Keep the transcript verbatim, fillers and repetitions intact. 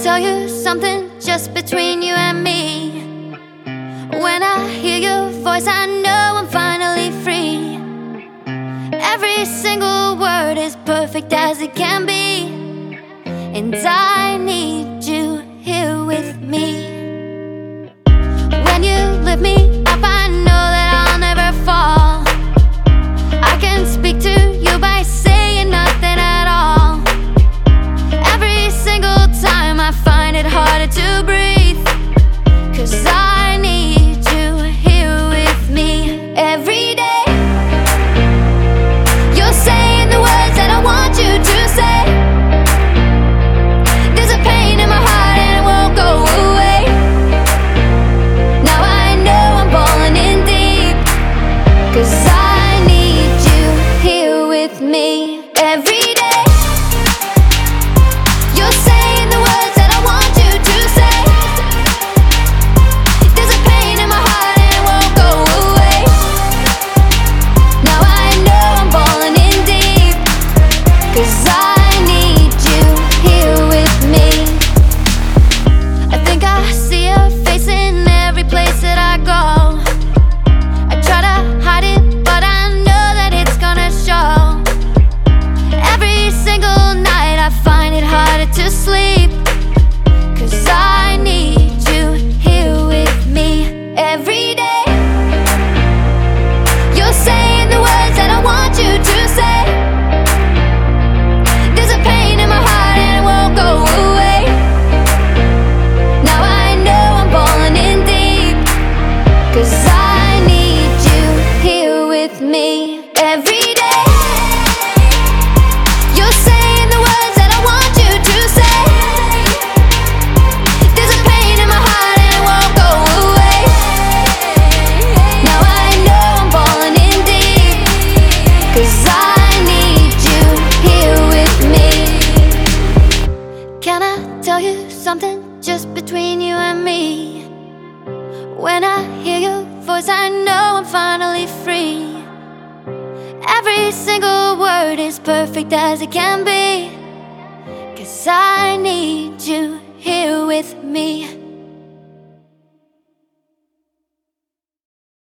tell you something just between you and me? When I hear your voice, I know I'm finally free. Every single word is perfect as it can be, and I need you here with me. When you lift me up, I know that I'll never fall. I can speak to you by saying nothing at all. Every single time I find it harder to breathe, 'cause I need you here with me every day. You're saying the words that I want you to say. There's a pain in my heart and it won't go away. Now I know I'm falling in deep, 'cause I need you here with me every day. You're saying the words that I want you to say. There's a pain in my heart and it won't go away. Now I know I'm falling in deep, 'cause I need you here with me. I think I see your face in every place that I go. I try to hide it, but I know that it's gonna show. Every single night I find it harder to sleep, 'cause I need you here with me every day. You're saying the words that I want you to say. There's a pain in my heart and it won't go away. Now I know I'm falling in deep, 'cause I need you here with me every day. You're saying the words that I want you to say. There's a pain in my heart and it won't go away. Now I know I'm falling in deep, 'cause I need you here with me. Can I tell you something just between you and me? When I hear your voice, I know I'm finally free. Every single word is perfect as it can be, 'cause I need you here with me.